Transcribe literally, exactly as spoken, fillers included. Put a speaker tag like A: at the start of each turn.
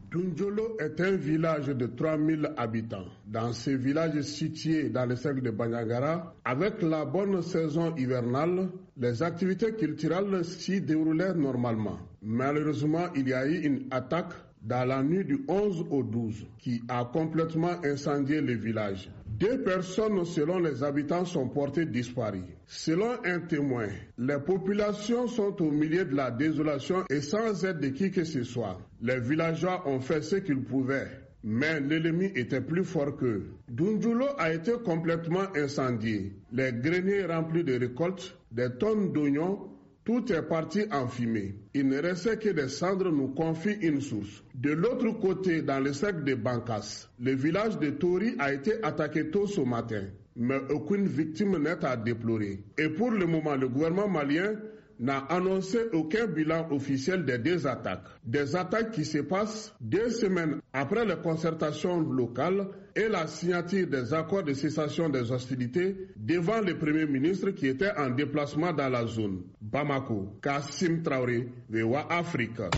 A: Doundjolo est un village de trois mille habitants. Dans ce village situé dans le cercle de Bandiagara, avec la bonne saison hivernale, les activités culturelles s'y déroulaient normalement. Malheureusement, il y a eu une attaque dans la nuit du onze au douze qui a complètement incendié le village. Deux personnes, selon les habitants, sont portées disparues. Selon un témoin, les populations sont au milieu de la désolation et sans aide de qui que ce soit. Les villageois ont fait ce qu'ils pouvaient, mais l'ennemi était plus fort qu'eux. Doundjolo a été complètement incendié. Les greniers remplis de récoltes, des tonnes d'oignons, tout est parti en fumée. Il ne restait que des cendres, nous confie une source. De l'autre côté, dans le cercle de Bankas, le village de Tori a été attaqué tôt ce matin, mais aucune victime n'est à déplorer. Et pour le moment, le gouvernement malien n'a annoncé aucun bilan officiel des deux attaques. Des attaques qui se passent deux semaines après les concertations locales et la signature des accords de cessation des hostilités devant le Premier ministre qui était en déplacement dans la zone. Bamako, Kassim Traoré, V O A Afrique.